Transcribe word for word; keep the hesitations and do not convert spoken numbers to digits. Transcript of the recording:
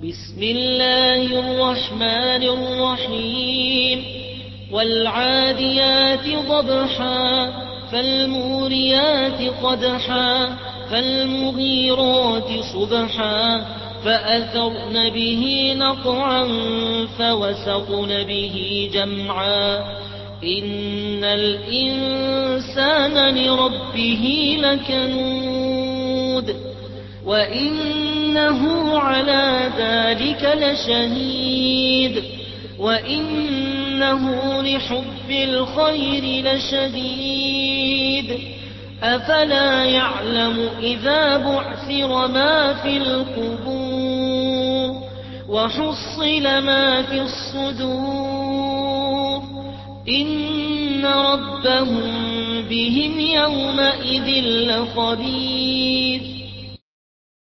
بسم الله الرحمن الرحيم والعاديات ضبحا فالموريات قدحا فالمغيرات صبحا فأثرن به نقعا فوسطن به جمعا إن الإنسان لربه لكنود وإنه على ذلك لشهيد وإنه لحب الخير لشديد أفلا يعلم إذا بعثر ما في القبور وحصل ما في الصدور إن ربهم بهم يومئذ لخبير